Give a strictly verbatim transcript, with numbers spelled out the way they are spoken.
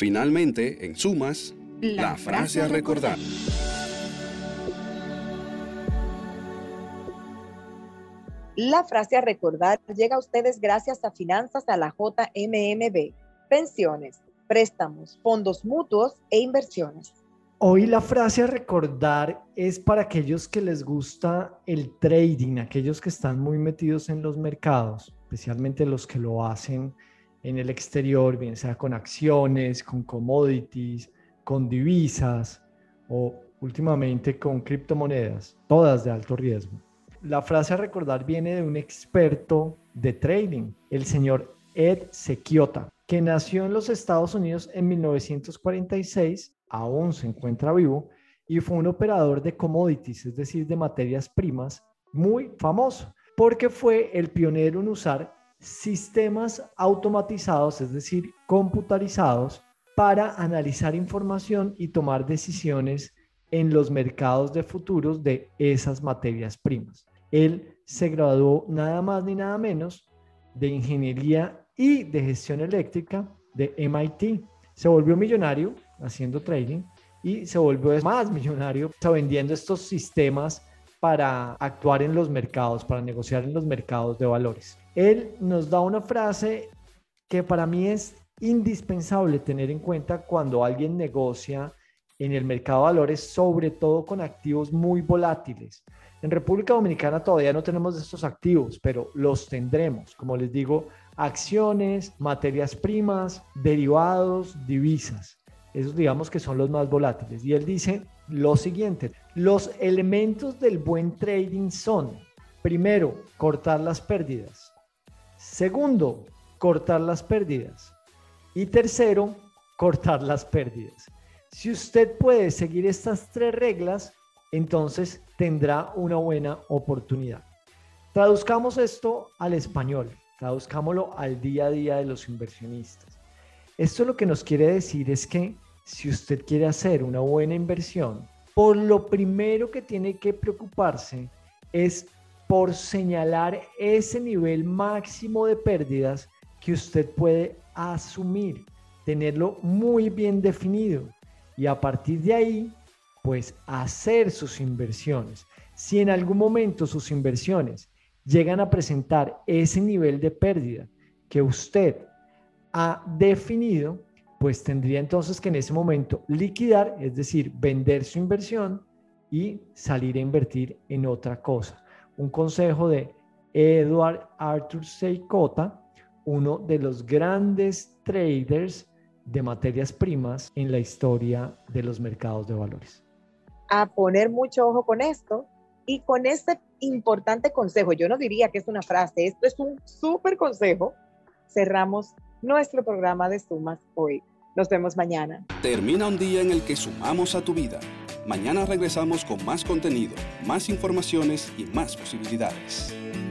Finalmente, en sumas, la, la frase a recordar. La frase a recordar llega a ustedes gracias a Finanzas a la J M M B, pensiones, préstamos, fondos mutuos e inversiones. Hoy la frase a recordar es para aquellos que les gusta el trading, aquellos que están muy metidos en los mercados, especialmente los que lo hacen en el exterior, bien sea con acciones, con commodities, con divisas o últimamente con criptomonedas, todas de alto riesgo. La frase a recordar viene de un experto de trading, el señor Ed Sekiota, que nació en los Estados Unidos en mil novecientos cuarenta y seis, aún se encuentra vivo, y fue un operador de commodities, es decir, de materias primas, muy famoso, porque fue el pionero en usar sistemas automatizados, es decir, computarizados, para analizar información y tomar decisiones en los mercados de futuros de esas materias primas. Él se graduó nada más ni nada menos de ingeniería y de gestión eléctrica de M I T. Se volvió millonario haciendo trading y se volvió más millonario vendiendo estos sistemas para actuar en los mercados, para negociar en los mercados de valores. Él nos da una frase que para mí es indispensable tener en cuenta cuando alguien negocia en el mercado de valores, sobre todo con activos muy volátiles. En República Dominicana todavía no tenemos estos activos, pero los tendremos. Como les digo, acciones, materias primas, derivados, divisas. Esos digamos que son los más volátiles. Y él dice lo siguiente: los elementos del buen trading son, primero, cortar las pérdidas. Segundo, cortar las pérdidas. Y tercero, cortar las pérdidas. Si usted puede seguir estas tres reglas, entonces tendrá una buena oportunidad. Traduzcamos esto al español, traduzcámoslo al día a día de los inversionistas. Esto lo que nos quiere decir es que si usted quiere hacer una buena inversión, por lo primero que tiene que preocuparse es por señalar ese nivel máximo de pérdidas que usted puede asumir, tenerlo muy bien definido. Y a partir de ahí, pues hacer sus inversiones. Si en algún momento sus inversiones llegan a presentar ese nivel de pérdida que usted ha definido, pues tendría entonces que en ese momento liquidar, es decir, vender su inversión y salir a invertir en otra cosa. Un consejo de Edward Arthur Seikota, uno de los grandes traders de materias primas en la historia de los mercados de valores. A poner mucho ojo con esto y con este importante consejo. Yo no diría que es una frase, esto es un súper consejo. Cerramos nuestro programa de Sumas hoy. Nos vemos mañana. Termina un día en el que sumamos a tu vida. Mañana regresamos con más contenido, más informaciones y más posibilidades.